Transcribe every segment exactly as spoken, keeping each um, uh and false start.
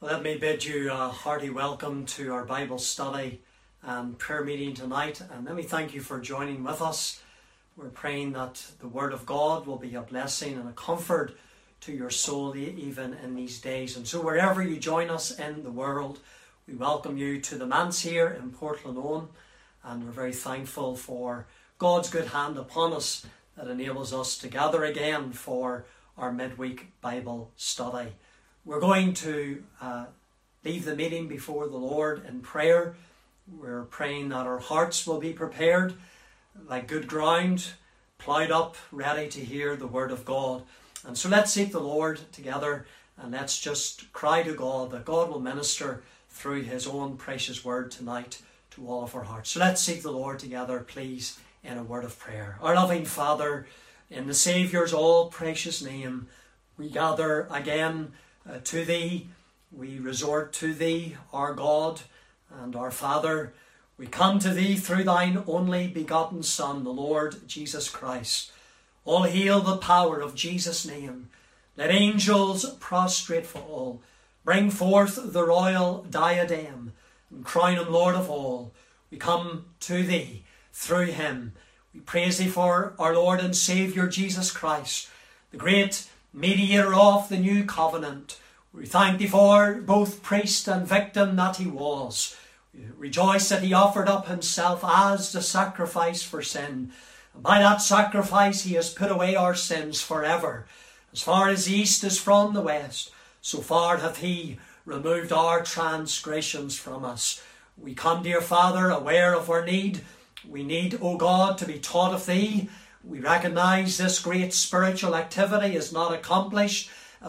Well, let me bid you a hearty welcome to our Bible study and prayer meeting tonight, and let me thank you for joining with us. We're praying that the Word of God will be a blessing and a comfort to your soul even in these days. And so wherever you join us in the world, we welcome you to the manse here in Portlaoise, and we're very thankful for God's good hand upon us that enables us to gather again for our midweek Bible study. We're going to uh, leave the meeting before the Lord in prayer. We're praying that our hearts will be prepared like good ground, ploughed up, ready to hear the word of God. And so let's seek the Lord together, and let's just cry to God that God will minister through his own precious word tonight to all of our hearts. So let's seek the Lord together, please, in a word of prayer. Our loving Father, in the Saviour's all precious name, we gather again uh, to thee. We resort to thee, our God and our Father. We come to thee through thine only begotten Son, the Lord Jesus Christ. All hail the power of Jesus' name. Let angels prostrate fall. Bring forth the royal diadem and crown him Lord of all. We come to thee through him. We praise thee for our Lord and Saviour Jesus Christ, the great mediator of the new covenant. We thank thee for both priest and victim that he was. We rejoice that he offered up himself as the sacrifice for sin. And by that sacrifice he has put away our sins forever. As far as the east is from the west, so far hath he removed our transgressions from us. We come, dear Father, aware of our need. We need, O God, to be taught of thee. We recognise this great spiritual activity is not accomplished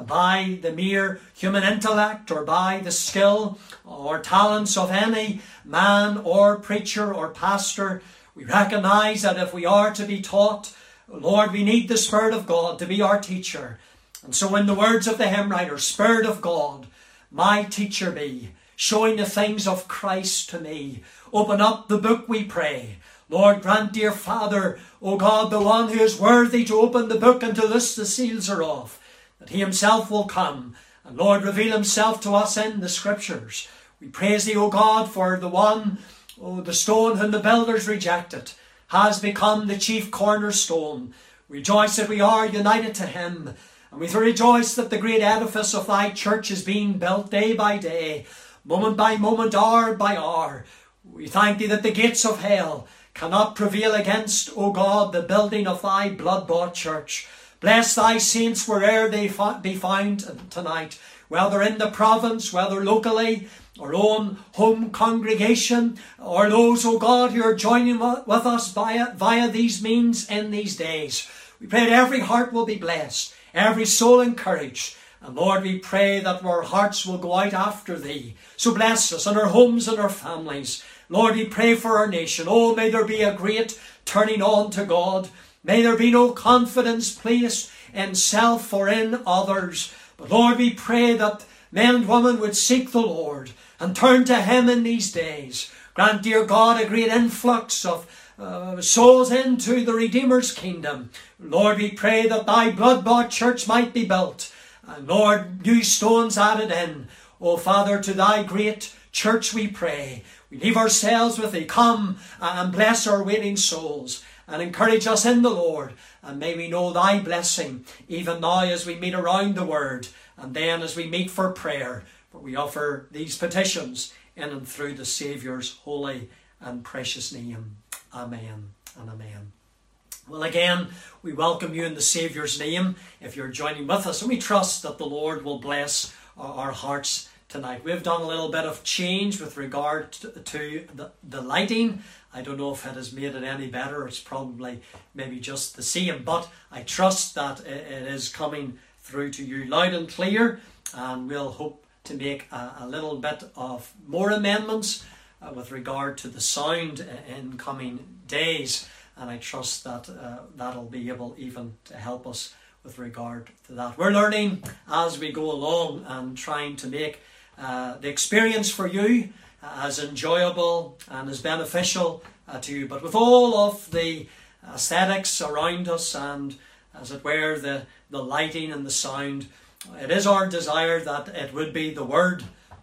by the mere human intellect or by the skill or talents of any man or preacher or pastor. We recognise that if we are to be taught, Lord, we need the Spirit of God to be our teacher. And so in the words of the hymn writer, Spirit of God, my teacher be, showing the things of Christ to me. Open up the book, we pray. Lord, grant, dear Father, O God, the one who is worthy to open the book and to loose the seals thereof, that he himself will come and, Lord, reveal himself to us in the Scriptures. We praise thee, O God, for the one, oh, the stone whom the builders rejected has become the chief cornerstone. Rejoice that we are united to him, and we rejoice that the great edifice of thy church is being built day by day, moment by moment, hour by hour. We thank thee that the gates of hell cannot prevail against, O God, the building of thy blood-bought church. Bless thy saints where'er they be found tonight, whether in the province, whether locally, our own home congregation, or those, O God, who are joining with us via, via these means in these days. We pray that every heart will be blessed, every soul encouraged. And Lord, we pray that our hearts will go out after thee. So bless us and our homes and our families. Lord, we pray for our nation. Oh, may there be a great turning on to God. May there be no confidence placed in self or in others. But Lord, we pray that men and women would seek the Lord and turn to him in these days. Grant, dear God, a great influx of uh, souls into the Redeemer's kingdom. Lord, we pray that thy blood-bought church might be built. And Lord, new stones added in. O Father, to thy great church we pray. We leave ourselves with thee. Come and bless our waiting souls and encourage us in the Lord. And may we know thy blessing even now as we meet around the word, and then as we meet for prayer. For we offer these petitions in and through the Saviour's holy and precious name. Amen and amen. Well, again, we welcome you in the Saviour's name if you're joining with us, and we trust that the Lord will bless our hearts tonight. We've done a little bit of change with regard to, to the, the lighting. I don't know if it has made it any better. It's probably maybe just the same, but I trust that it, it is coming through to you loud and clear, and we'll hope to make a, a little bit of more amendments uh, with regard to the sound in coming days. And I trust that uh, that'll be able even to help us with regard to that. We're learning as we go along and trying to make uh, the experience for you as enjoyable and as beneficial uh, to you. But with all of the aesthetics around us and, as it were, the, the lighting and the sound, it is our desire that it would be the Word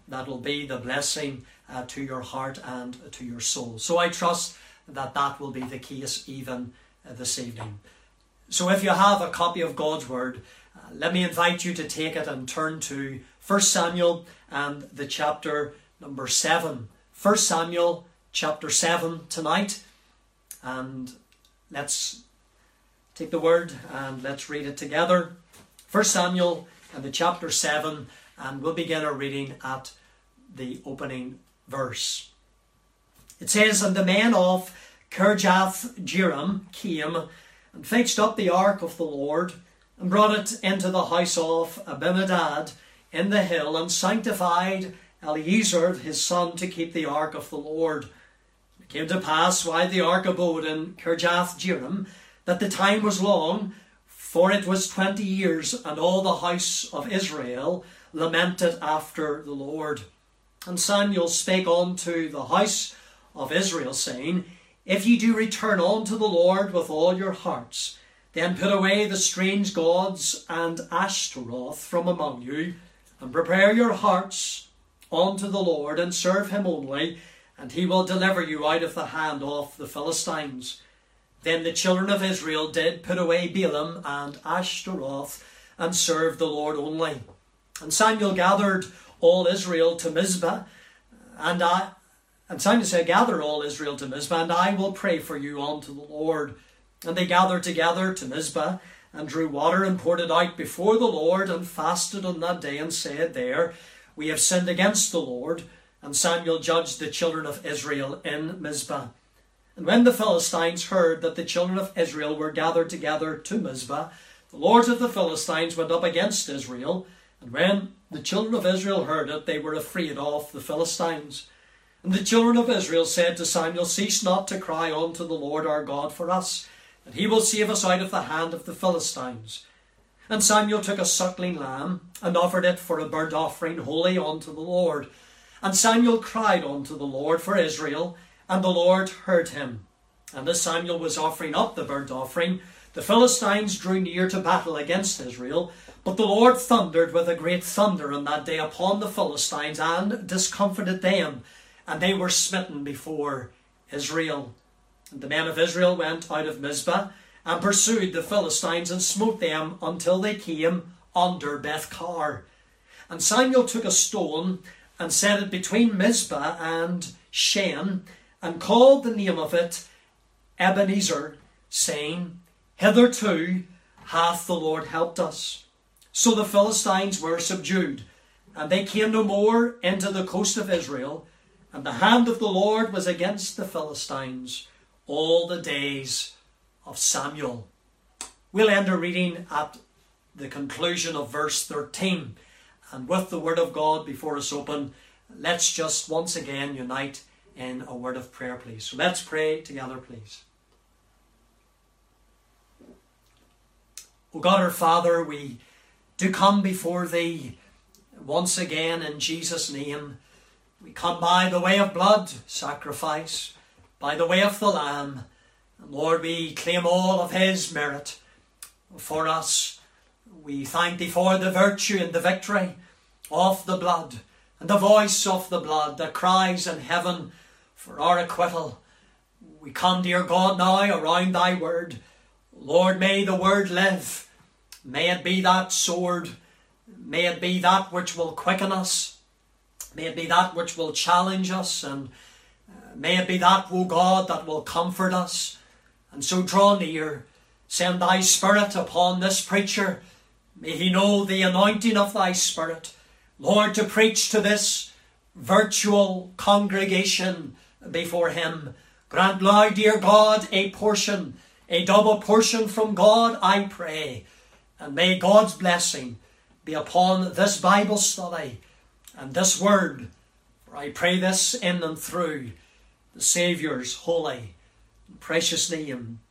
that will be the blessing uh, to your heart and to your soul. So I trust that that will be the case even uh, this evening. So if you have a copy of God's Word, uh, let me invite you to take it and turn to First Samuel and the chapter number seven. First Samuel chapter seven tonight. And let's take the Word and let's read it together. First Samuel and the chapter seven, and we'll begin our reading at the opening verse. It says, And the men of Kirjath-jearim came and fetched up the ark of the Lord, and brought it into the house of Abinadab in the hill, and sanctified Eleazar his son to keep the ark of the Lord. It came to pass, while the ark abode in Kirjath-jearim, that the time was long, for it was twenty years, and all the house of Israel lamented after the Lord. And Samuel spake unto the house of Israel, saying, If ye do return unto the Lord with all your hearts, then put away the strange gods and Ashtaroth from among you, and prepare your hearts unto the Lord, and serve him only, and he will deliver you out of the hand of the Philistines. Then the children of Israel did put away Baalim and Ashtaroth, and served the Lord only. And Samuel gathered all Israel to Mizpah, and I, and Samuel said, Gather all Israel to Mizpah, and I will pray for you unto the Lord. And they gathered together to Mizpah, and drew water, and poured it out before the Lord, and fasted on that day, and said there, We have sinned against the Lord. And Samuel judged the children of Israel in Mizpah. And when the Philistines heard that the children of Israel were gathered together to Mizpah, the lords of the Philistines went up against Israel. And when the children of Israel heard it, they were afraid of the Philistines. And the children of Israel said to Samuel, Cease not to cry unto the Lord our God for us, and he will save us out of the hand of the Philistines. And Samuel took a suckling lamb, and offered it for a burnt offering holy unto the Lord. And Samuel cried unto the Lord for Israel, and the Lord heard him. And as Samuel was offering up the burnt offering, the Philistines drew near to battle against Israel. But the Lord thundered with a great thunder on that day upon the Philistines, and discomfited them, and they were smitten before Israel. And the men of Israel went out of Mizpah, and pursued the Philistines, and smote them until they came under Bethkar. And Samuel took a stone, and set it between Mizpah and Shen, and called the name of it Ebenezer, saying, Hitherto hath the Lord helped us. So the Philistines were subdued, and they came no more into the coast of Israel, and the hand of the Lord was against the Philistines all the days of Samuel. We'll end our reading at the conclusion of verse thirteen, and with the Word of God before us open, let's just once again unite in a word of prayer, please. So let's pray together, please. O God our Father, we do come before Thee once again in Jesus' name. We come by the way of blood sacrifice, by the way of the Lamb. And Lord, we claim all of His merit for us. We thank Thee for the virtue and the victory of the blood, and the voice of the blood that cries in heaven for our acquittal. We come, dear God, now around Thy word. Lord, may the word live. May it be that sword. May it be that which will quicken us. May it be that which will challenge us. And uh, may it be that, O God, that will comfort us. And so draw near. Send Thy Spirit upon this preacher. May he know the anointing of Thy Spirit, Lord, to preach to this virtual congregation before Him. Grant now, dear God, a portion, a double portion from God, I pray. And may God's blessing be upon this Bible study and this word. For I pray this in and through the Saviour's holy and precious name.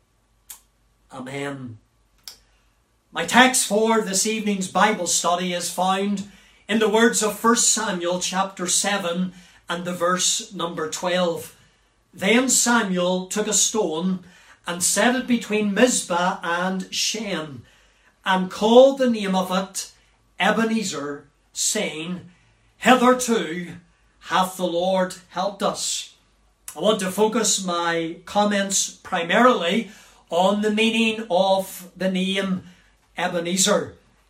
Amen. My text for this evening's Bible study is found in the words of First Samuel chapter seven and the verse number twelve. Then Samuel took a stone and set it between Mizpah and Shen, and called the name of it Ebenezer, saying, Hitherto hath the Lord helped us. I want to focus my comments primarily on the meaning of the name Ebenezer.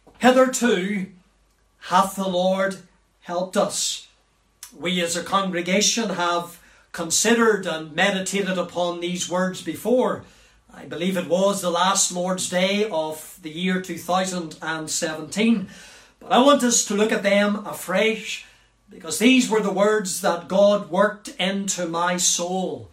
Hitherto hath the Lord helped us. We as a congregation have considered and meditated upon these words before. I believe it was the last Lord's Day of the year two thousand seventeen. But I want us to look at them afresh, because these were the words that God worked into my soul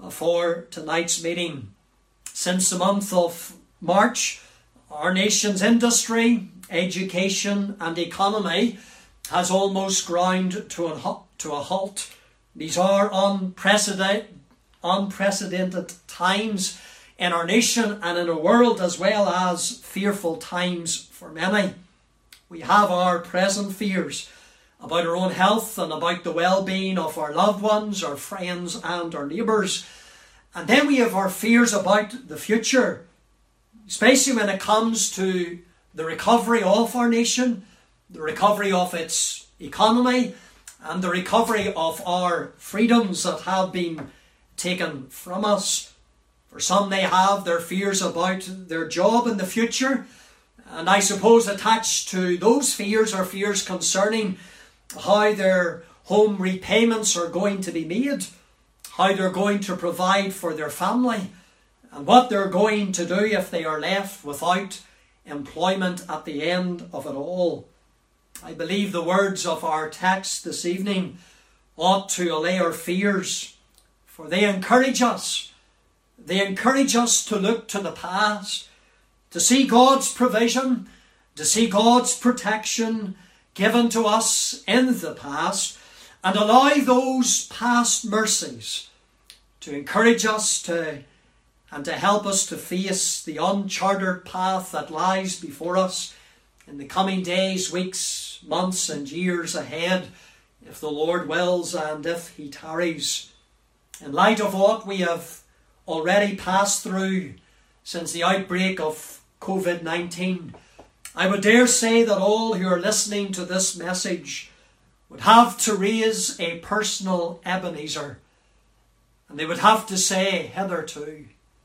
for tonight's meeting. Since the month of March, our nation's industry, education and economy has almost ground to a, to a halt. These are unprecedented, unprecedented times in our nation and in our world, as well as fearful times for many. We have our present fears about our own health and about the well-being of our loved ones, our friends and our neighbours. And then we have our fears about the future, especially when it comes to the recovery of our nation, the recovery of its economy, and the recovery of our freedoms that have been taken from us. For some, they have their fears about their job in the future, and I suppose attached to those fears are fears concerning how their home repayments are going to be made, how they're going to provide for their family, and what they're going to do if they are left without employment at the end of it all. I believe the words of our text this evening ought to allay our fears, for they encourage us. They encourage us to look to the past, to see God's provision, to see God's protection given to us in the past, and allow those past mercies to encourage us to and to help us to face the uncharted path that lies before us in the coming days, weeks, months and years ahead, if the Lord wills and if he tarries. In light of what we have already passed through since the outbreak of covid nineteen, I would dare say that all who are listening to this message would have to raise a personal Ebenezer, and they would have to say, hitherto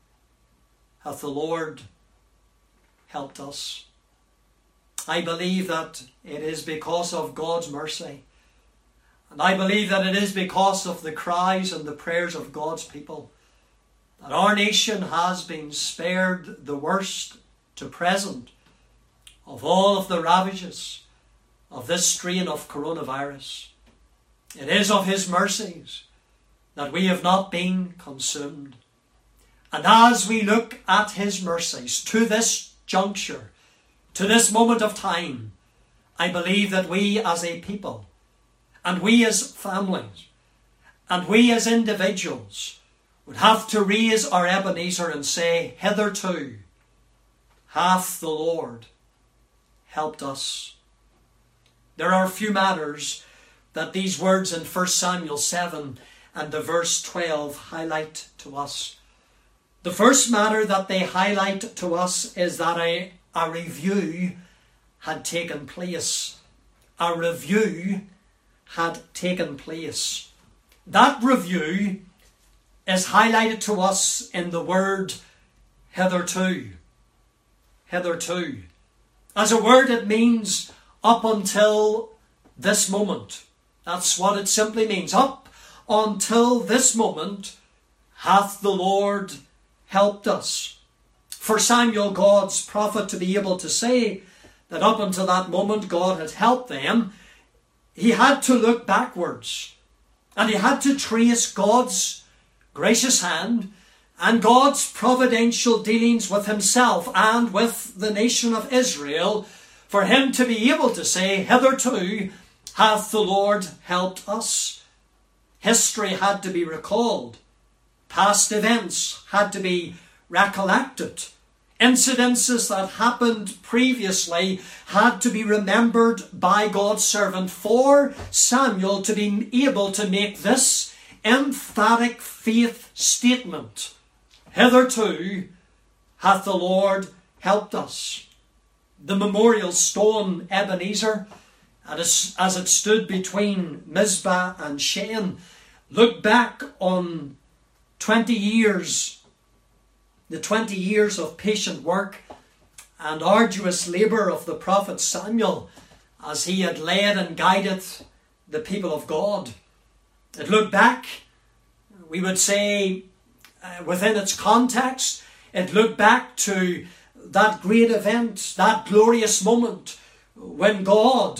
hath the Lord helped us. I believe that it is because of God's mercy, and I believe that it is because of the cries and the prayers of God's people that our nation has been spared the worst to present of all of the ravages of this strain of coronavirus. It is of his mercies that we have not been consumed. And as we look at his mercies to this juncture, to this moment of time, I believe that we as a people, and we as families, and we as individuals would have to raise our Ebenezer and say, hitherto hath the Lord helped us. There are few matters that these words in First Samuel seven and the verse twelve highlight to us. The first matter that they highlight to us is that a, a review had taken place. A review had taken place. That review is highlighted to us in the word hitherto. Hitherto. As a word, it means up until this moment. That's what it simply means. Up until this moment hath the Lord helped us. For Samuel, God's prophet, to be able to say that up until that moment God had helped them, he had to look backwards, and he had to trace God's gracious hand and God's providential dealings with himself and with the nation of Israel for him to be able to say, hitherto hath the Lord helped us. History had to be recalled. Past events had to be recollected. Incidences that happened previously had to be remembered by God's servant for Samuel to be able to make this emphatic faith statement. Hitherto hath the Lord helped us. The memorial stone Ebenezer as, as it stood between Mizpah and Shen. Look back on twenty years, the twenty years of patient work and arduous labour of the prophet Samuel as he had led and guided the people of God. It looked back, we would say, uh, within its context, it looked back to that great event, that glorious moment when God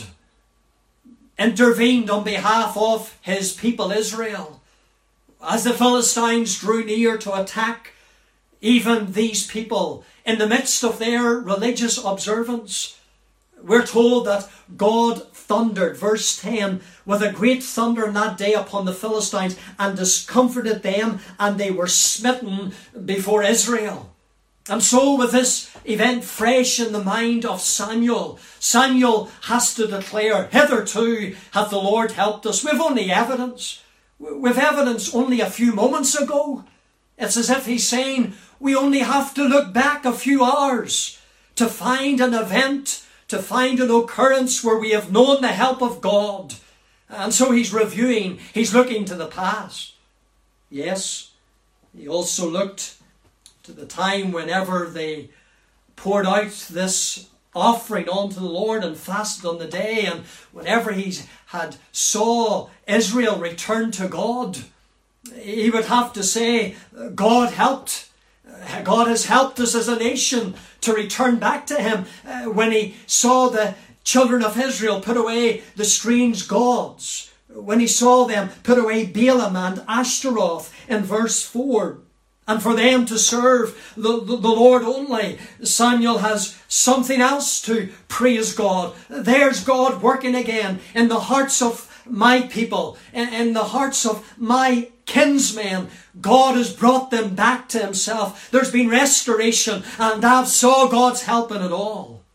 intervened on behalf of his people Israel. As the Philistines drew near to attack even these people in the midst of their religious observance, we're told that God thundered, verse ten, with a great thunder in that day upon the Philistines, and discomforted them, and they were smitten before Israel. And so with this event fresh in the mind of Samuel, Samuel has to declare, hitherto hath the Lord helped us. We've only evidence. We've evidence only a few moments ago. It's as if he's saying, we only have to look back a few hours to find an event, to find an occurrence where we have known the help of God. And so he's reviewing, he's looking to the past. Yes, he also looked to the time whenever they poured out this offering unto the Lord and fasted on the day, and whenever he had saw Israel return to God, he would have to say, God helped. God has helped us as a nation to return back to him. Uh, when he saw the children of Israel put away the strange gods, when he saw them put away Balaam and Ashtaroth in verse four, and for them to serve the, the, the Lord only, Samuel has something else to praise God. There's God working again in the hearts of my people, in, in the hearts of my kinsmen. God has brought them back to himself. There's been restoration, and I've saw God's help in it all.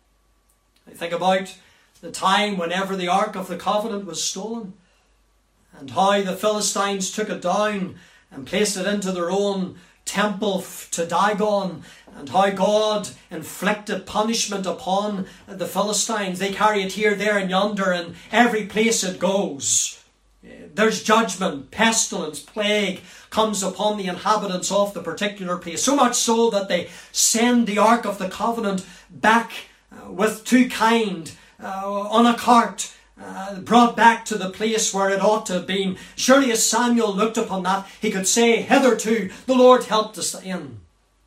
I think about the time whenever the Ark of the Covenant was stolen, and how the Philistines took it down and placed it into their own temple to Dagon, and how God inflicted punishment upon the Philistines. They carry it here, there and yonder, and every place it goes, there's judgment, pestilence, plague comes upon the inhabitants of the particular place. So much so that they send the Ark of the Covenant back uh, with two kind uh, on a cart, Uh, brought back to the place where it ought to have been. Surely as Samuel looked upon that, he could say, hitherto the Lord helped us in.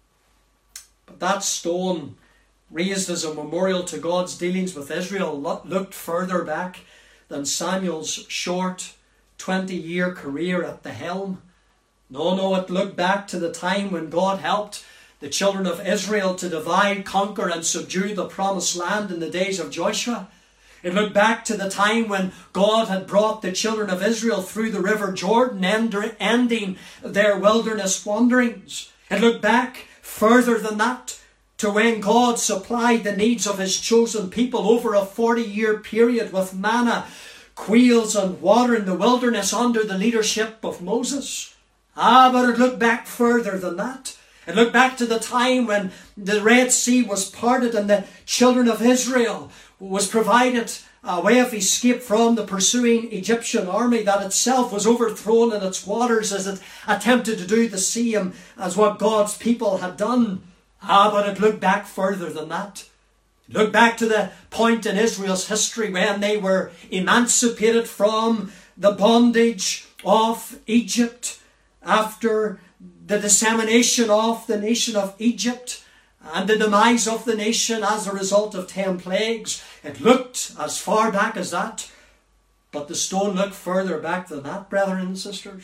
But that stone, raised as a memorial to God's dealings with Israel, looked further back than Samuel's short twenty-year career at the helm. No, no, it looked back to the time when God helped the children of Israel to divide, conquer and subdue the promised land in the days of Joshua. It looked back to the time when God had brought the children of Israel through the river Jordan, ending their wilderness wanderings. It looked back further than that to when God supplied the needs of his chosen people over a forty-year period with manna, quails and water in the wilderness under the leadership of Moses. Ah, but it looked back further than that. It looked back to the time when the Red Sea was parted and the children of Israel was provided a way of escape from the pursuing Egyptian army that itself was overthrown in its waters as it attempted to do the same as what God's people had done. Ah, but it looked back further than that. It looked back to the point in Israel's history when they were emancipated from the bondage of Egypt after the dissemination of the nation of Egypt and the demise of the nation as a result of ten plagues. It looked as far back as that, but the stone looked further back than that, brethren and sisters.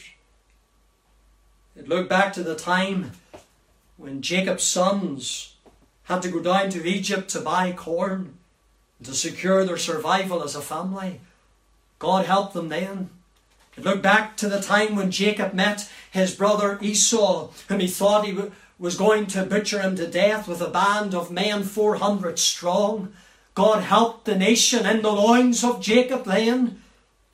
It looked back to the time when Jacob's sons had to go down to Egypt to buy corn to secure their survival as a family. God helped them then. It looked back to the time when Jacob met his brother Esau, whom he thought he was going to butcher him to death with a band of men four hundred strong. God helped the nation in the loins of Jacob then.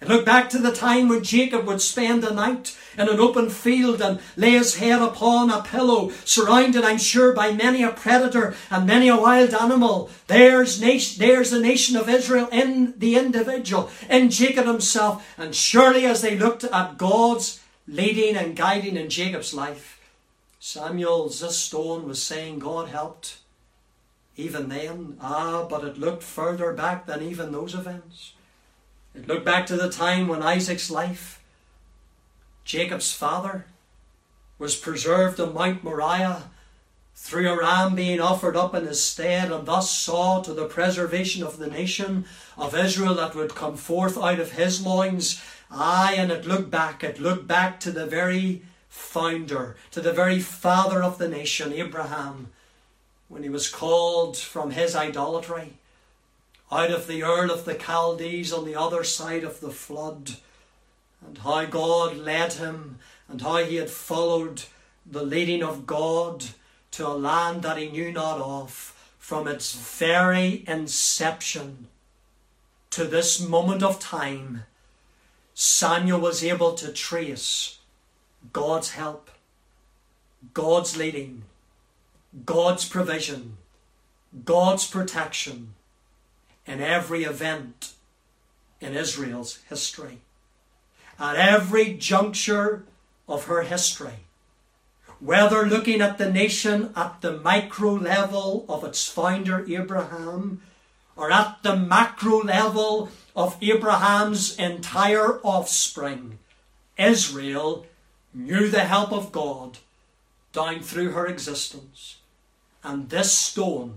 It looked back to the time when Jacob would spend the night in an open field and lay his head upon a pillow, surrounded, I'm sure, by many a predator and many a wild animal. There's, nation, there's the nation of Israel in the individual, in Jacob himself. And surely as they looked at God's leading and guiding in Jacob's life, Samuel's this stone was saying, God helped even then. Ah, but it looked further back than even those events. It looked back to the time when Isaac's life, Jacob's father, was preserved on Mount Moriah through a ram being offered up in his stead, and thus saw to the preservation of the nation of Israel that would come forth out of his loins. Aye, and it looked back, it looked back to the very founder, to the very father of the nation, Abraham, when he was called from his idolatry, out of the Ur of the Chaldees on the other side of the flood, and how God led him, and how he had followed the leading of God to a land that he knew not of, from its very inception to this moment of time. Samuel was able to trace God's help, God's leading, God's provision, God's protection in every event in Israel's history. At every juncture of her history, whether looking at the nation at the micro level of its founder Abraham, or at the macro level of Abraham's entire offspring, Israel knew the help of God down through her existence. And this stone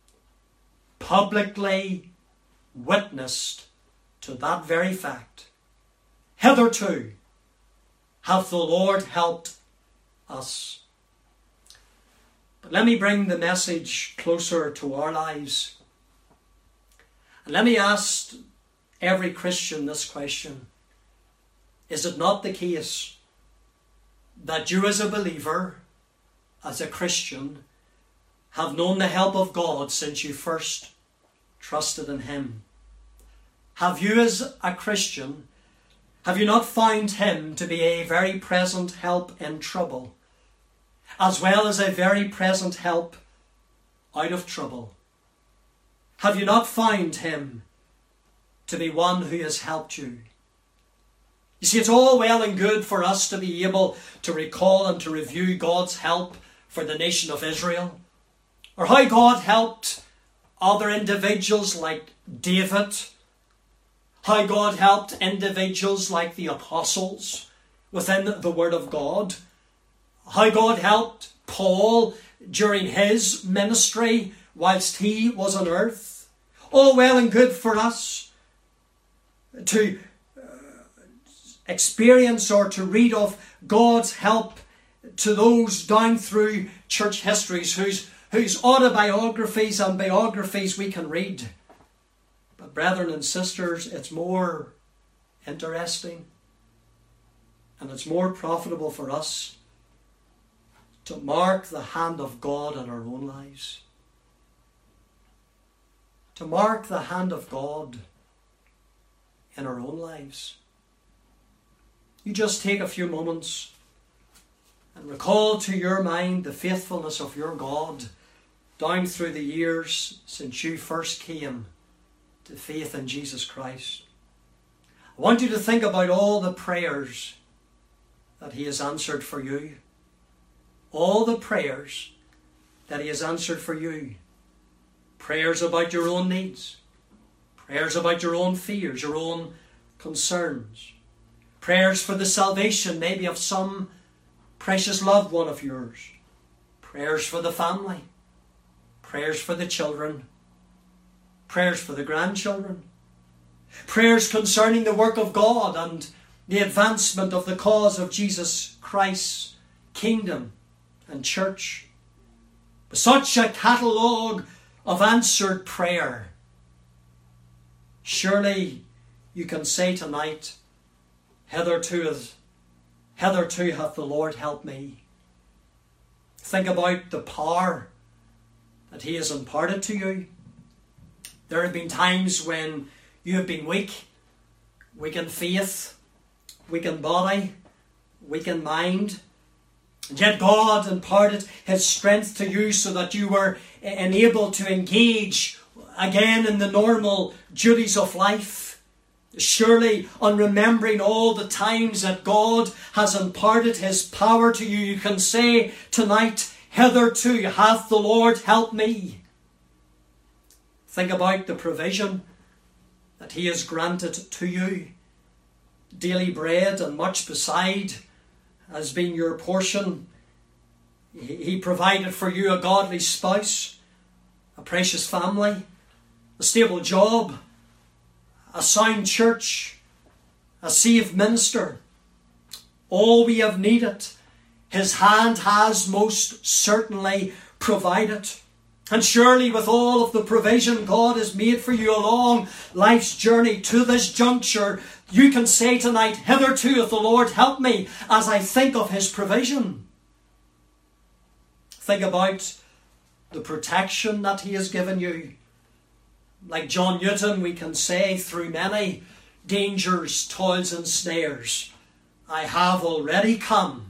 publicly witnessed to that very fact. Hitherto hath the Lord helped us. But let me bring the message closer to our lives. And let me ask every Christian this question. Is it not the case that you as a believer, as a Christian, have known the help of God since you first trusted in Him? Have you as a Christian, have you not found Him to be a very present help in trouble, as well as a very present help out of trouble? Have you not found Him to be one who has helped you? You see, it's all well and good for us to be able to recall and to review God's help for the nation of Israel, or how God helped other individuals like David, how God helped individuals like the apostles within the Word of God, how God helped Paul during his ministry whilst he was on earth. All well and good for us to uh, experience or to read of God's help to those down through church histories whose, whose autobiographies and biographies we can read. But brethren and sisters, it's more interesting and it's more profitable for us to mark the hand of God in our own lives. To mark the hand of God in our own lives. You just take a few moments and recall to your mind the faithfulness of your God down through the years since you first came to faith in Jesus Christ. I want you to think about all the prayers that He has answered for you. All the prayers that He has answered for you. Prayers about your own needs. Prayers about your own fears, your own concerns. Prayers for the salvation maybe of some precious loved one of yours. Prayers for the family. Prayers for the children. Prayers for the grandchildren. Prayers concerning the work of God and the advancement of the cause of Jesus Christ's kingdom and church. Such a catalogue of answered prayer. Surely you can say tonight, hitherto, hath, hitherto hath the Lord helped me. Think about the power that He has imparted to you. There have been times when you have been weak, weak in faith, weak in body, weak in mind. And yet God imparted his strength to you so that you were enabled to engage again in the normal duties of life. Surely, on remembering all the times that God has imparted his power to you, you can say tonight, hitherto hath the Lord helped me. Think about the provision that he has granted to you. Daily bread and much beside has been your portion. He provided for you a godly spouse, a precious family, a stable job, a sound church, a saved minister. All we have needed, his hand has most certainly provided. And surely with all of the provision God has made for you along life's journey to this juncture, you can say tonight, hitherto hath the Lord helped me, as I think of his provision. Think about the protection that he has given you. Like John Newton, we can say, through many dangers, toils and snares, I have already come.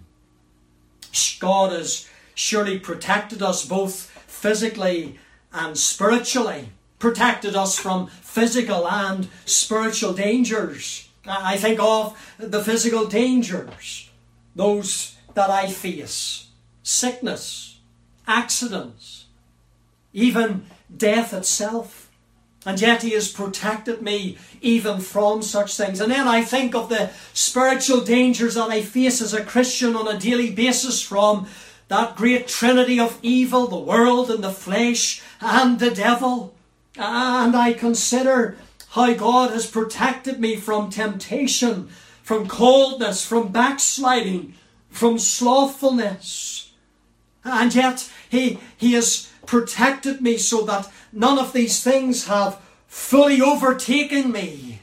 God has surely protected us both physically and spiritually, protected us from physical and spiritual dangers. I think of the physical dangers, those that I face, sickness, accidents, even death itself. And yet he has protected me even from such things. And then I think of the spiritual dangers that I face as a Christian on a daily basis from that great trinity of evil, the world and the flesh and the devil. And I consider how God has protected me from temptation, from coldness, from backsliding, from slothfulness. And yet he, he has protected me so that none of these things have fully overtaken me.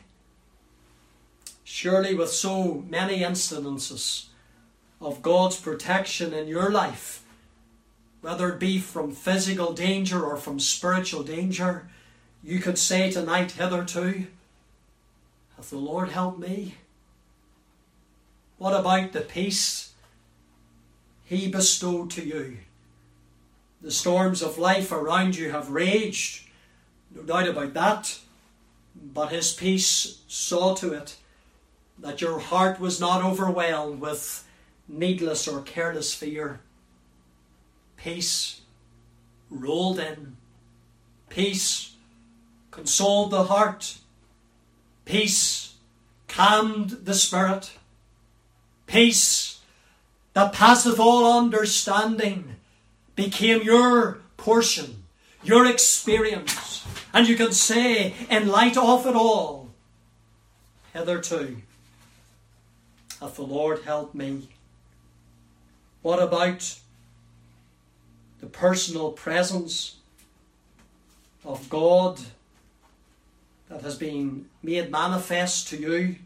Surely with so many incidences of God's protection in your life, whether it be from physical danger or from spiritual danger, you could say tonight, hitherto hath the Lord helped me. What about the peace he bestowed to you? The storms of life around you have raged, no doubt about that, but his peace saw to it that your heart was not overwhelmed with needless or careless fear. Peace rolled in. Peace consoled the heart. Peace calmed the spirit. Peace that passeth all understanding became your portion, your experience. And you can say, in light of it all, hitherto hath the Lord helped me. What about the personal presence of God that has been made manifest to you?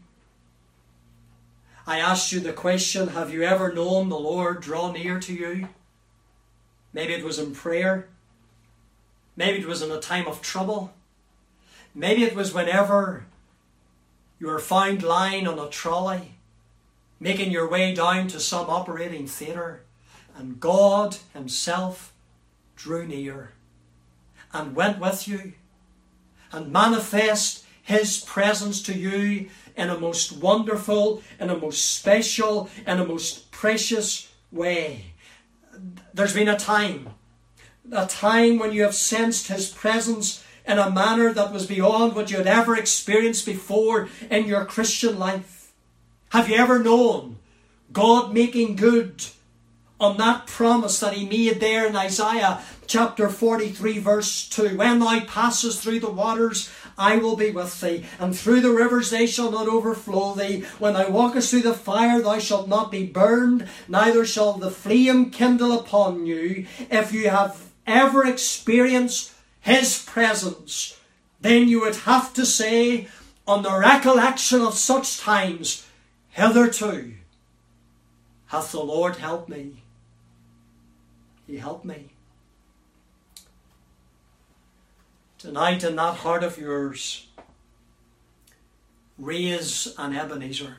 I asked you the question, have you ever known the Lord draw near to you? Maybe it was in prayer. Maybe it was in a time of trouble. Maybe it was whenever you were found lying on a trolley, making your way down to some operating theatre, and God himself drew near and went with you and manifest his presence to you in a most wonderful, in a most special, in a most precious way. There's been a time, a time when you have sensed his presence in a manner that was beyond what you had ever experienced before in your Christian life. Have you ever known God making good on that promise that he made there in Isaiah chapter forty-three verse two? When thou passest through the waters, I will be with thee, and through the rivers they shall not overflow thee. When thou walkest through the fire, thou shalt not be burned, neither shall the flame kindle upon you. If you have ever experienced his presence, then you would have to say, on the recollection of such times, hitherto hath the Lord helped me. He helped me. Tonight in that heart of yours, raise an Ebenezer.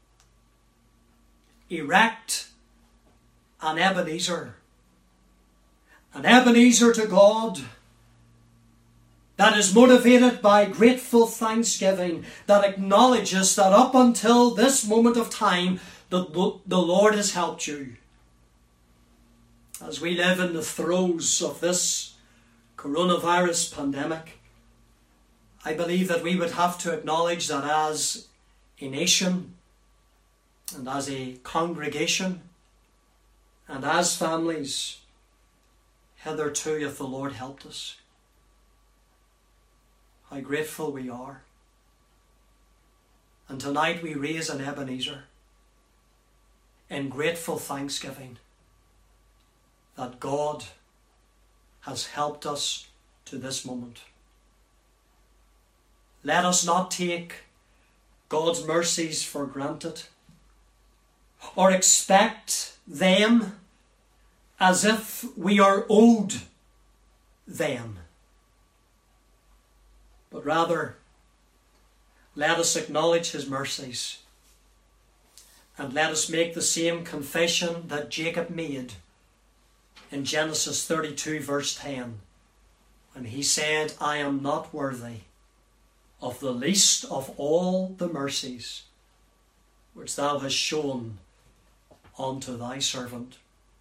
Erect an Ebenezer. An Ebenezer to God that is motivated by grateful thanksgiving, that acknowledges that up until this moment of time, the, the Lord has helped you. As we live in the throes of this coronavirus pandemic, I believe that we would have to acknowledge that as a nation and as a congregation and as families, hitherto hath the Lord helped us. How grateful we are. And tonight we raise an Ebenezer in grateful thanksgiving that God has helped us to this moment. Let us not take God's mercies for granted or expect them as if we are owed them. But rather, let us acknowledge his mercies and let us make the same confession that Jacob made in Genesis thirty-two verse ten, when he said, I am not worthy of the least of all the mercies which thou hast shown unto thy servant.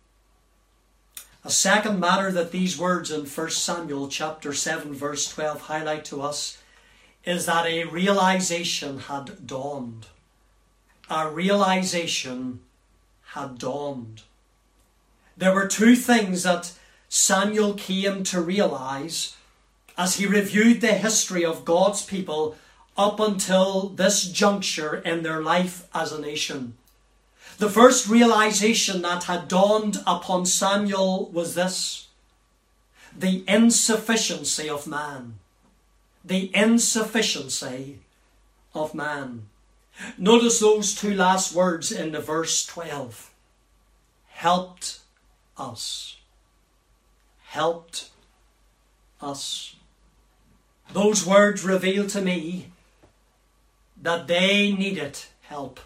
A second matter that these words in First Samuel chapter seven verse twelve highlight to us is that a realization had dawned. A realization had dawned. There were two things that Samuel came to realize as he reviewed the history of God's people up until this juncture in their life as a nation. The first realization that had dawned upon Samuel was this: the insufficiency of man. The insufficiency of man. Notice those two last words in the verse twelve. Helped us. Helped us. Those words reveal to me that they needed help.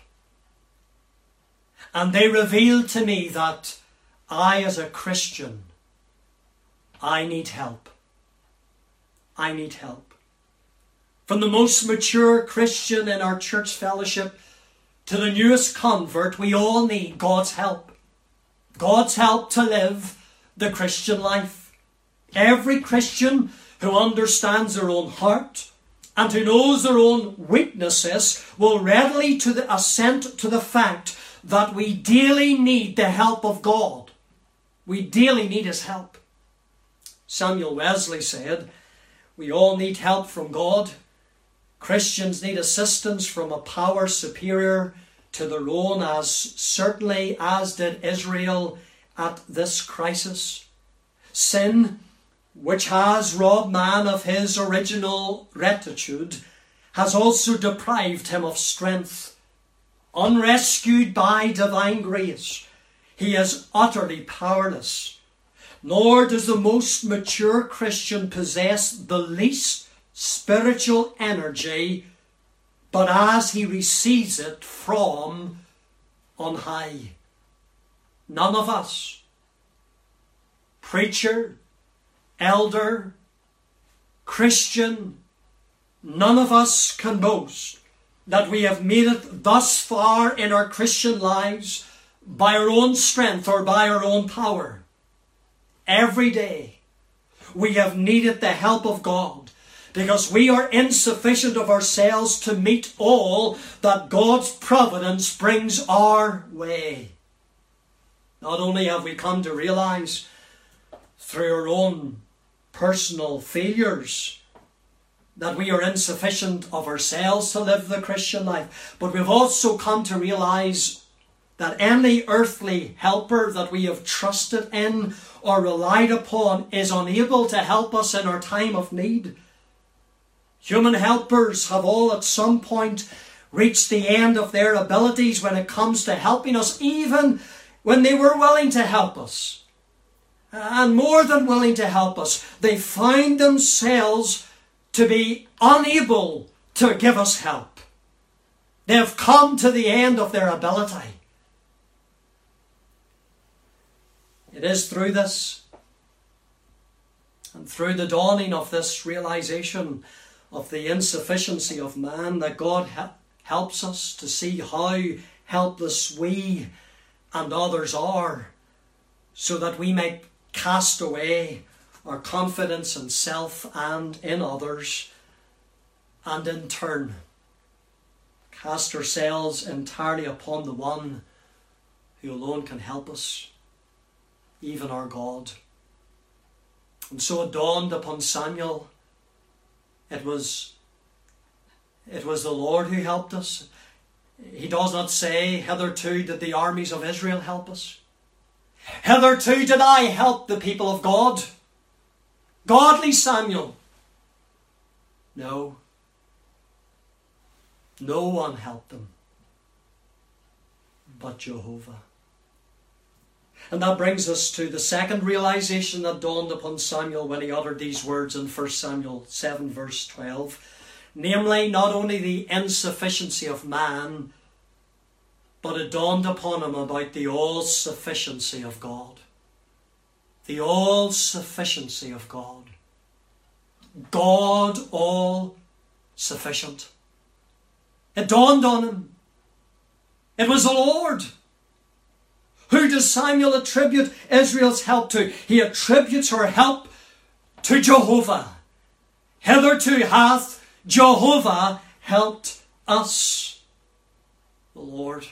And they reveal to me that I, as a Christian, I need help. I need help. From the most mature Christian in our church fellowship to the newest convert, we all need God's help. God's help to live the Christian life. Every Christian who understands their own heart and who knows their own weaknesses will readily to the assent to the fact that we daily need the help of God. We daily need his help. Samuel Wesley said, we all need help from God. Christians need assistance from a power superior to their own, as certainly as did Israel at this crisis. Sin, which has robbed man of his original rectitude, has also deprived him of strength. Unrescued by divine grace, he is utterly powerless. Nor does the most mature Christian possess the least spiritual energy, but as he receives it from on high. None of us, preacher, elder, Christian, none of us can boast that we have made it thus far in our Christian lives by our own strength or by our own power. Every day we have needed the help of God, because we are insufficient of ourselves to meet all that God's providence brings our way. Not only have we come to realize through our own personal failures that we are insufficient of ourselves to live the Christian life, but we've also come to realize that any earthly helper that we have trusted in or relied upon is unable to help us in our time of need. Human helpers have all at some point reached the end of their abilities when it comes to helping us, even when they were willing to help us. And more than willing to help us, they find themselves to be unable to give us help. They have come to the end of their ability. It is through this, and through the dawning of this realization of the insufficiency of man, that God ha- helps us to see how helpless we and others are, so that we may cast away our confidence in self and in others, and in turn cast ourselves entirely upon the one who alone can help us, even our God. And so it dawned upon Samuel, it was, it was the Lord who helped us. He does not say, hitherto did the armies of Israel help us. Hitherto did I help the people of God. Godly Samuel. No. No one helped them but Jehovah. And that brings us to the second realization that dawned upon Samuel when he uttered these words in First Samuel seven verse twelve. Namely, not only the insufficiency of man, but it dawned upon him about the all-sufficiency of God. The all-sufficiency of God. God all-sufficient. It dawned on him. It was the Lord. Who does Samuel attribute Israel's help to? He attributes her help to Jehovah. Hitherto hath Jehovah helped us. The Lord.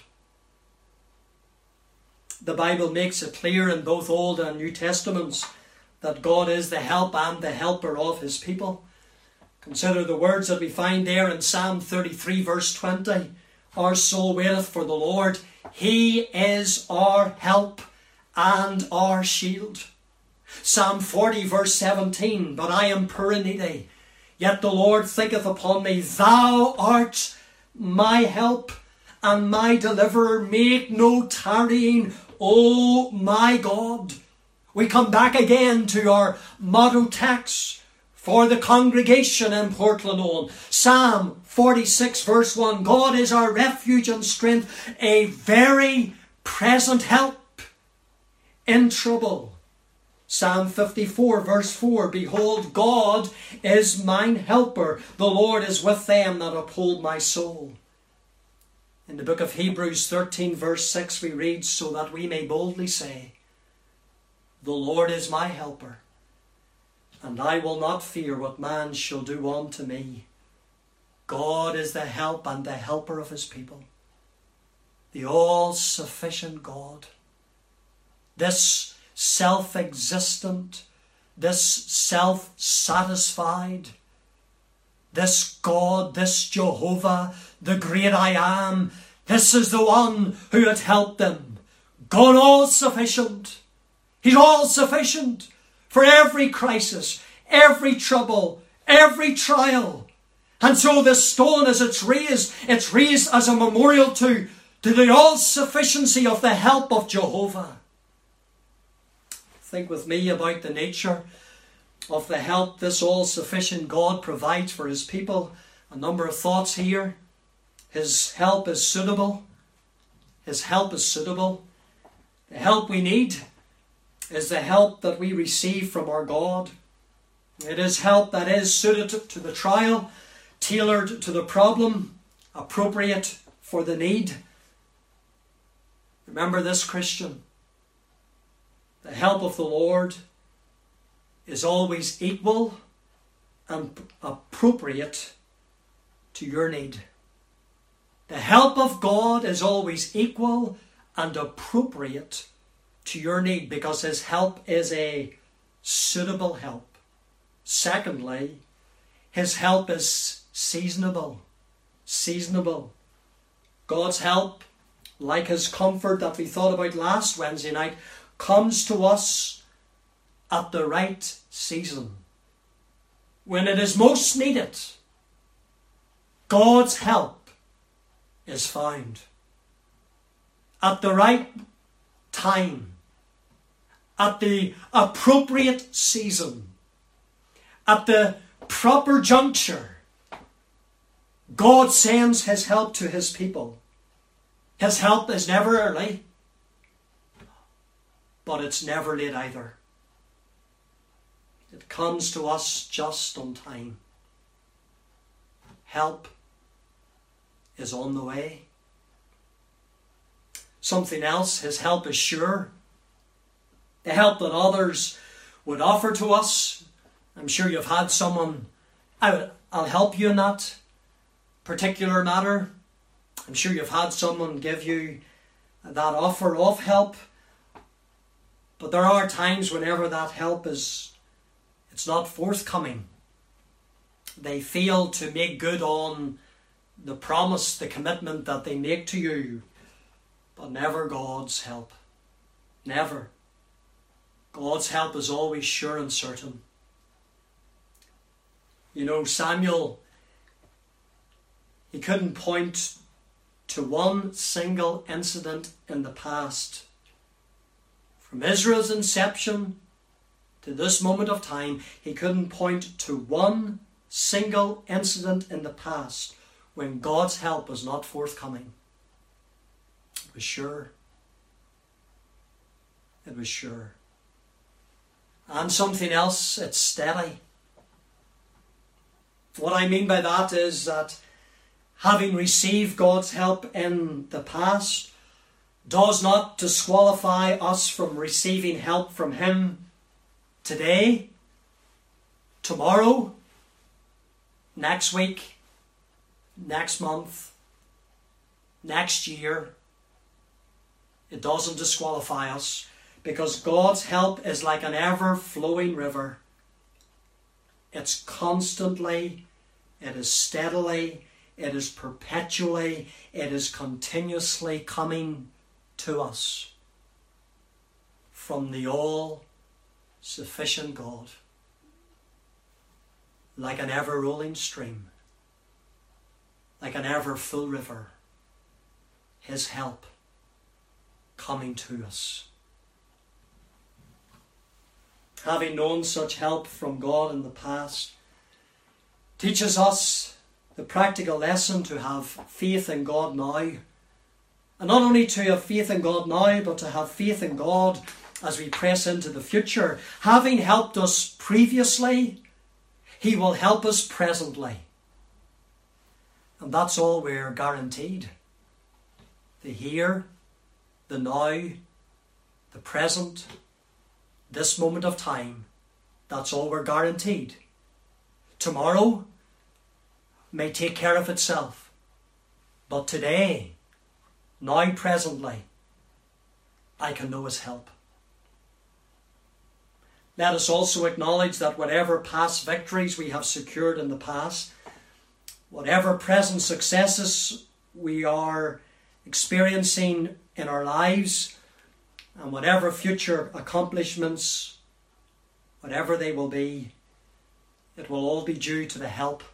The Bible makes it clear in both Old and New Testaments that God is the help and the helper of his people. Consider the words that we find there in Psalm thirty-three verse twenty. Our soul waiteth for the Lord. He is our help and our shield. Psalm forty verse seventeen. But I am poor and needy, yet the Lord thinketh upon me. Thou art my help and my deliverer. Make no tarrying, O my God. We come back again to our motto text for the congregation in Portland. Psalm forty-six verse one. God is our refuge and strength, a very present help in trouble. Psalm fifty-four verse four. Behold, God is mine helper. The Lord is with them that uphold my soul. In the book of Hebrews thirteen verse six we read, so that we may boldly say, the Lord is my helper, and I will not fear what man shall do unto me. God is the help and the helper of his people. The all-sufficient God. This self-existent, this self-satisfied, this God, this Jehovah, the great I am, this is the one who had helped them. God all-sufficient. He's all-sufficient for every crisis, every trouble, every trial. And so this stone, as it's raised, it's raised as a memorial to, to the all-sufficiency of the help of Jehovah. Think with me about the nature of the help this all-sufficient God provides for his people. A number of thoughts here. His help is suitable. His help is suitable. The help we need is the help that we receive from our God. It is help that is suited to the trial, tailored to the problem, appropriate for the need. Remember this, Christian. The help of the Lord is always equal and appropriate to your need. The help of God is always equal and appropriate to your need, because his help is a suitable help. Secondly, his help is seasonable. Seasonable. God's help, like his comfort that we thought about last Wednesday night, comes to us at the right season. When it is most needed, God's help is found. At the right time. At the appropriate season. At the proper juncture. God sends his help to his people. His help is never early, but it's never late either. It comes to us just on time. Help is on the way. Something else, his help is sure. The help that others would offer to us. I'm sure you've had someone, I would, I'll help you in that particular matter. I'm sure you've had someone give you that offer of help. But there are times whenever that help is, it's not forthcoming. They fail to make good on the promise, the commitment that they make to you. But never God's help. Never. God's help is always sure and certain. You know, Samuel, he couldn't point to one single incident in the past. From Israel's inception to this moment of time, he couldn't point to one single incident in the past when God's help was not forthcoming. It was sure. It was sure. And something else, it's steady. What I mean by that is that having received God's help in the past does not disqualify us from receiving help from him today, tomorrow, next week, next month, next year. It doesn't disqualify us, because God's help is like an ever-flowing river. It's constantly, it is steadily, it is perpetually, it is continuously coming to us from the all-sufficient God, like an ever-rolling stream, like an ever-full river. His help coming to us. Having known such help from God in the past teaches us the practical lesson to have faith in God now. And not only to have faith in God now, but to have faith in God as we press into the future. Having helped us previously, he will help us presently. And that's all we're guaranteed. The here, the now, the present, this moment of time, that's all we're guaranteed. Tomorrow may take care of itself. But today, now presently, I can know his help. Let us also acknowledge that whatever past victories we have secured in the past, whatever present successes we are experiencing in our lives, and whatever future accomplishments, whatever they will be, it will all be due to the help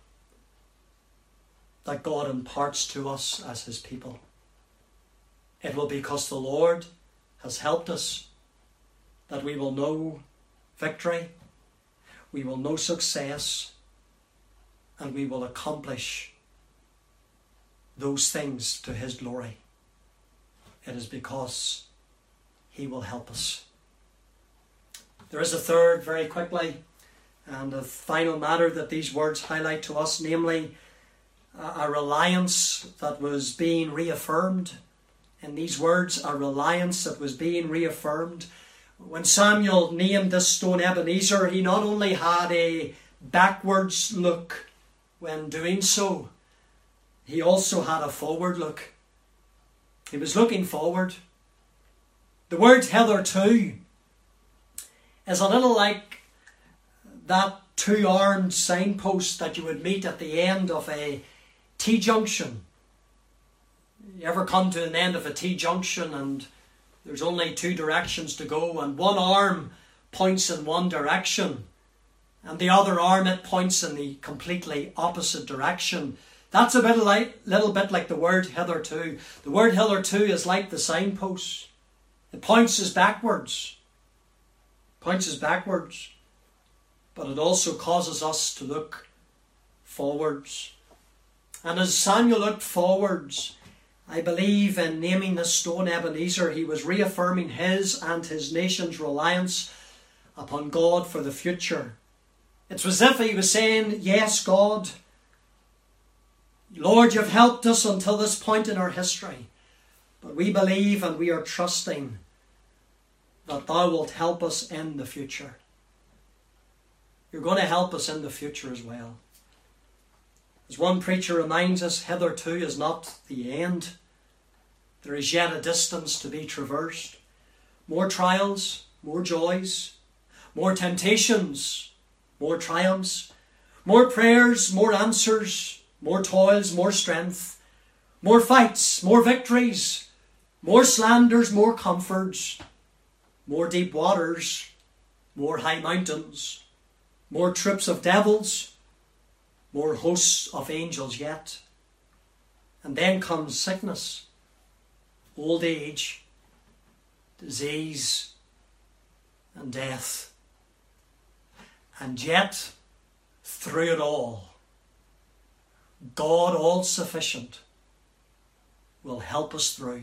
that God imparts to us as his people. It will be because the Lord has helped us that we will know victory, we will know success, and we will accomplish those things to his glory. It is because he will help us. There is a third, very quickly, and a final matter that these words highlight to us, namely a reliance that was being reaffirmed. In these words, a reliance that was being reaffirmed. When Samuel named this stone Ebenezer, he not only had a backwards look when doing so, he also had a forward look. He was looking forward. The word hitherto is a little like that two-armed signpost that you would meet at the end of a T-junction. You ever come to an end of a T-junction and there's only two directions to go, and one arm points in one direction and the other arm, it points in the completely opposite direction. That's a bit like, little bit like the word hitherto. The word hitherto is like the signpost. It points us backwards. Points us backwards. But it also causes us to look forwards. And as Samuel looked forwards, I believe in naming this stone Ebenezer, he was reaffirming his and his nation's reliance upon God for the future. It's as if he was saying, yes, God, Lord, you've helped us until this point in our history, but we believe and we are trusting that thou wilt help us in the future. You're going to help us in the future as well. As one preacher reminds us, hitherto is not the end. There is yet a distance to be traversed. More trials, more joys, more temptations, more triumphs, more prayers, more answers, more toils, more strength, more fights, more victories, more slanders, more comforts, more deep waters, more high mountains, more troops of devils, more hosts of angels yet. And then comes sickness, old age, disease, and death. And yet, through it all, God all-sufficient will help us through.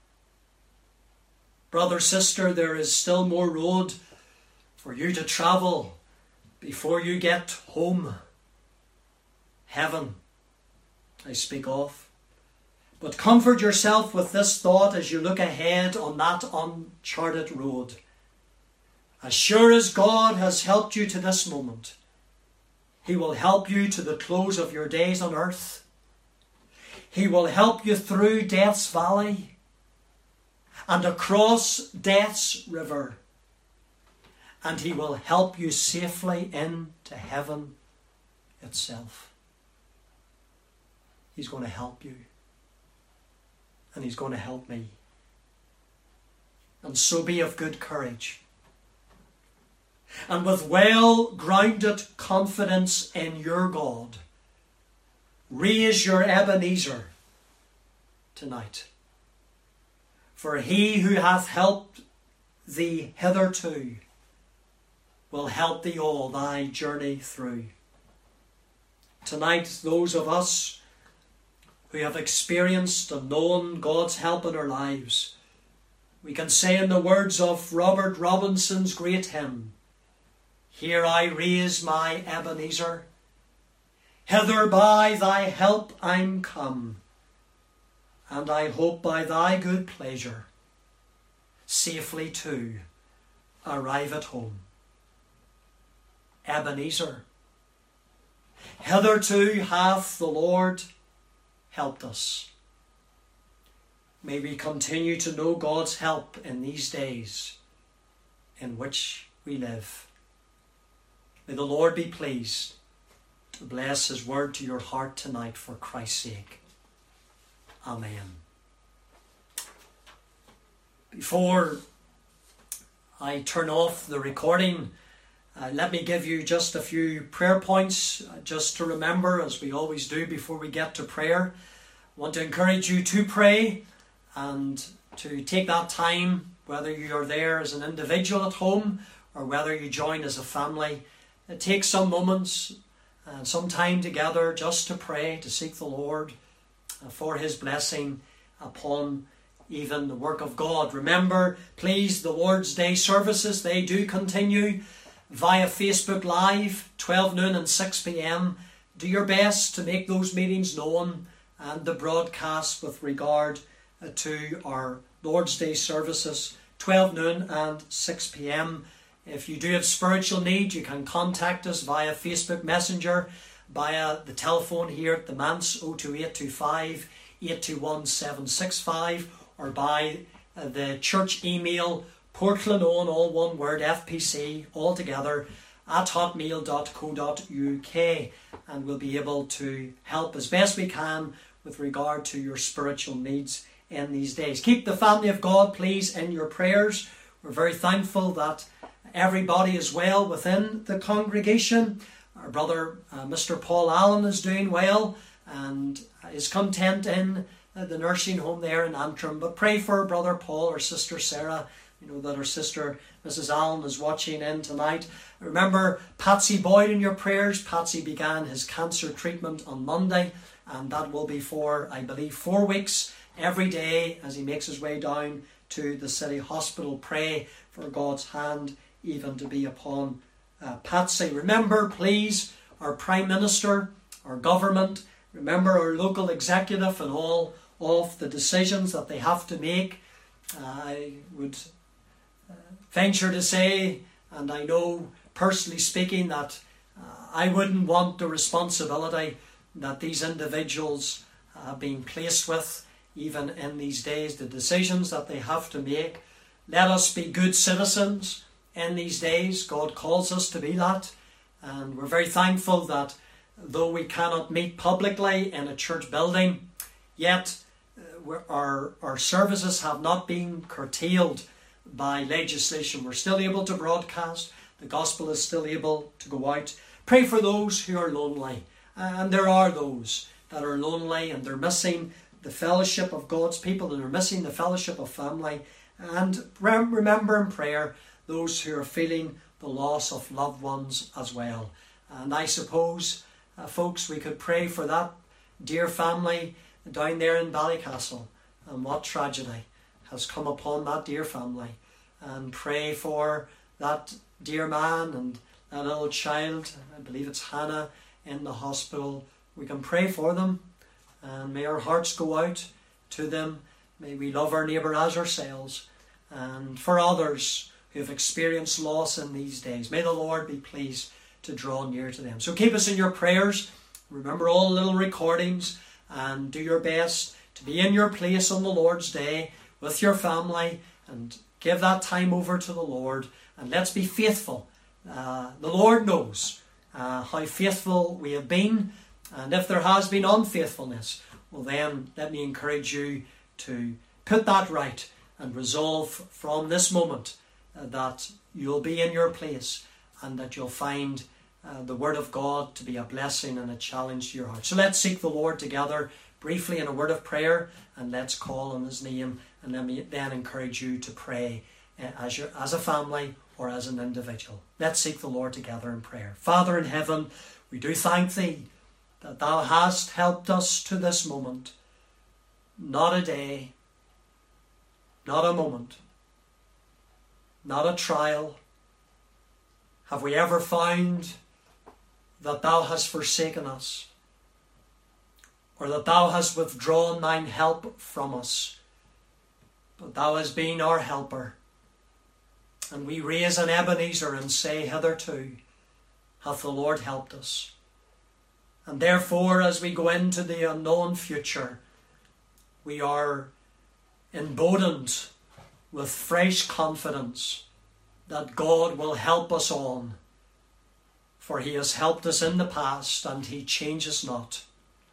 Brother, sister, there is still more road for you to travel before you get home. Heaven, I speak of. But comfort yourself with this thought as you look ahead on that uncharted road. As sure as God has helped you to this moment, He will help you to the close of your days on earth. He will help you through death's valley and across death's river. And He will help you safely into heaven itself. He's going to help you. And He's going to help me. And so be of good courage. And with well-grounded confidence in your God, raise your Ebenezer tonight. For He who hath helped thee hitherto will help thee all thy journey through. Tonight, those of us who have experienced and known God's help in our lives, we can say in the words of Robert Robinson's great hymn, "Here I raise my Ebenezer, hither by thy help I'm come, and I hope by thy good pleasure safely to arrive at home." Ebenezer, hitherto hath the Lord helped us. May we continue to know God's help in these days in which we live. May the Lord be pleased to bless His word to your heart tonight for Christ's sake. Amen. Before I turn off the recording, uh, let me give you just a few prayer points uh, just to remember, as we always do before we get to prayer. I want to encourage you to pray and to take that time, whether you are there as an individual at home or whether you join as a family. Take some moments and some time together just to pray, to seek the Lord for His blessing upon even the work of God. Remember, please, the Lord's Day services, they do continue via Facebook Live, twelve noon and six p.m. Do your best to make those meetings known and the broadcast with regard to our Lord's Day services, twelve noon and six p.m. If you do have spiritual need, you can contact us via Facebook Messenger, via the telephone here at the Manse, oh two eight two five, eight two one, seven six five, or by the church email, Portlanon, all one word, F P C, all together, at hotmail dot co dot U K, and we'll be able to help as best we can with regard to your spiritual needs in these days. Keep the family of God, please, in your prayers. We're very thankful that everybody is well within the congregation. Our brother, uh, Mister Paul Allen, is doing well and is content in uh, the nursing home there in Antrim. But pray for Brother Paul or Sister Sarah We know that our sister, Missus Allen, is watching in tonight. Remember Patsy Boyd in your prayers. Patsy began his cancer treatment on Monday, and that will be for, I believe, four weeks every day as he makes his way down to the city hospital. Pray for God's hand even to be upon uh, Patsy. Remember, please, our Prime Minister, our government, remember our local executive and all of the decisions that they have to make. I would uh, venture to say, and I know personally speaking, that uh, I wouldn't want the responsibility that these individuals have been placed with, even in these days, the decisions that they have to make. Let us be good citizens in these days. God calls us to be that, and we're very thankful that though we cannot meet publicly in a church building, yet uh, our, our services have not been curtailed by legislation. We're still able to broadcast. The gospel is still able to go out. Pray for those who are lonely. And there are those that are lonely, and they're missing the fellowship of God's people, and they're missing the fellowship of family. And remember in prayer those who are feeling the loss of loved ones as well. And I suppose, uh, folks, we could pray for that dear family down there in Ballycastle, and what tragedy has come upon that dear family, and pray for that dear man and that little child, I believe it's Hannah, in the hospital. We can pray for them, and may our hearts go out to them. May we love our neighbour as ourselves. And for others who have experienced loss in these days, may the Lord be pleased to draw near to them. So keep us in your prayers. Remember all the little recordings, and do your best to be in your place on the Lord's Day with your family, and give that time over to the Lord, and let's be faithful. Uh, the Lord knows uh, how faithful we have been, and if there has been unfaithfulness, well then let me encourage you to put that right and resolve from this moment uh, that you'll be in your place, and that you'll find uh, the Word of God to be a blessing and a challenge to your heart. So let's seek the Lord together briefly in a word of prayer, and let's call on His name, and let me then encourage you to pray uh, as, your, as a family or as an individual. Let's seek the Lord together in prayer. Father in heaven, we do thank Thee that Thou hast helped us to this moment. Not a day, not a moment, not a trial have we ever found that Thou hast forsaken us, or that Thou hast withdrawn Thine help from us. But Thou hast been our helper, and we raise an Ebenezer and say, hitherto hath the Lord helped us. And therefore, as we go into the unknown future, we are emboldened with fresh confidence that God will help us on, for He has helped us in the past, and He changes not.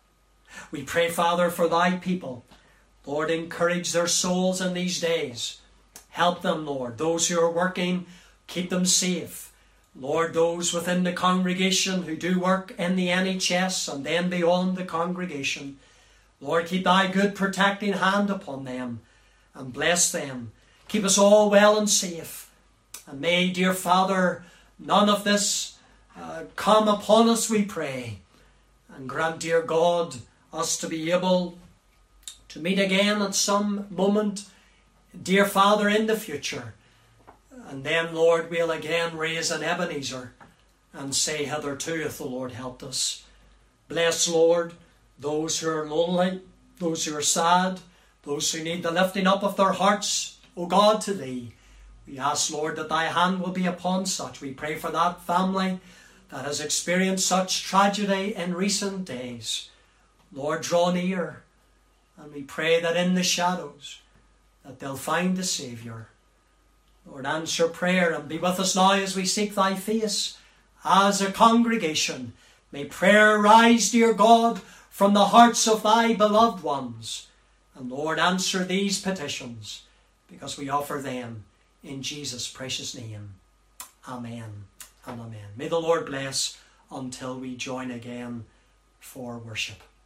We pray, Father, for Thy people. Lord, encourage their souls in these days. Help them, Lord. Those who are working, keep them safe. Lord, those within the congregation who do work in the N H S and then beyond the congregation, Lord, keep Thy good protecting hand upon them and bless them. Keep us all well and safe. And may, dear Father, none of this uh, come upon us, we pray. And grant, dear God, us to be able to meet again at some moment, dear Father, in the future. And then, Lord, we'll again raise an Ebenezer and say, hitherto hath the Lord helped us. Bless, Lord, those who are lonely, those who are sad, those who need the lifting up of their hearts, O God, to Thee. We ask, Lord, that Thy hand will be upon such. We pray for that family that has experienced such tragedy in recent days. Lord, draw near, and we pray that in the shadows that they'll find the Saviour. Lord, answer prayer and be with us now as we seek Thy face as a congregation. May prayer rise, dear God, from the hearts of Thy beloved ones. And Lord, answer these petitions, because we offer them in Jesus' precious name. Amen and amen. May the Lord bless until we join again for worship.